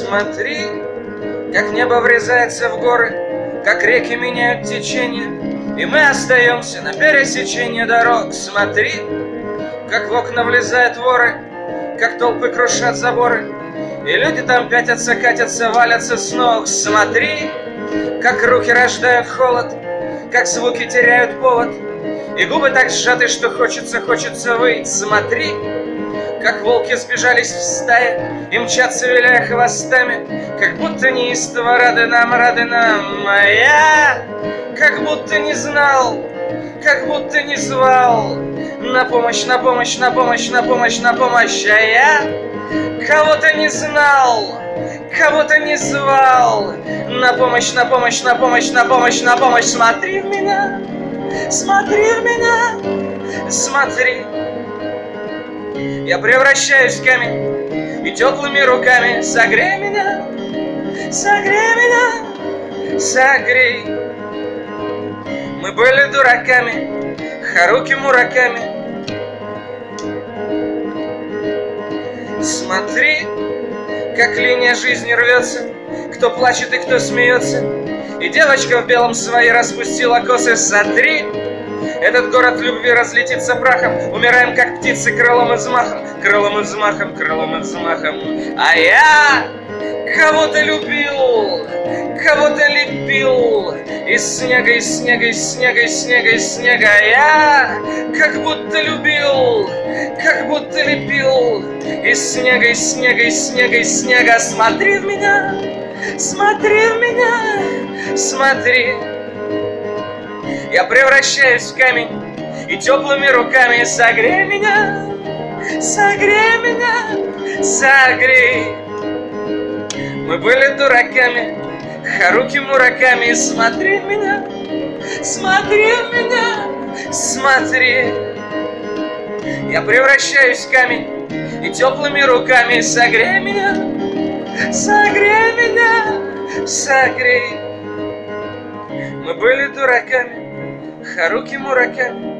Смотри, как небо врезается в горы, как реки меняют течение, и мы остаемся на пересечении дорог. Смотри, как в окна влезают воры, как толпы крушат заборы, и люди там пятятся, катятся, валятся с ног. Смотри, как руки рождают холод, как звуки теряют повод, и губы так сжаты, что хочется выть. Смотри, как волки сбежались в стае и мчатся, виляя хвостами, как будто неистово рады нам, а я как будто не знал, как будто не звал на помощь, на помощь, на помощь, на помощь, на помощь, а я кого-то не знал, кого-то не звал на помощь, на помощь, на помощь, на помощь, на помощь. Смотри в меня, смотри в меня, смотри. Я превращаюсь в камень, и теплыми руками согрей меня, согрей меня, согрей. Мы были дураками, Харуки Мураками. Смотри, как линия жизни рвется, кто плачет и кто смеется, и девочка в белом своей распустила косы. Сотри, этот город любви разлетится прахом, умираем как птицы крылом и взмахом, крылом и взмахом, крылом и взмахом. А я кого-то любил, кого-то лепил из снега, из снега, из снега, из снега, из снега. Я как будто любил, как будто лепил из снега, из снега, из снега, из снега. Смотри в меня, смотри в меня, смотри. Я превращаюсь в камень, и теплыми руками согрей меня, согрей меня, согрей. Мы были дураками, Харуки Мураками. Смотри в меня, смотри в меня, смотри. Я превращаюсь в камень, и теплыми руками согрей меня, согрей меня, согрей. Мы были дураками, Харуки Мураками.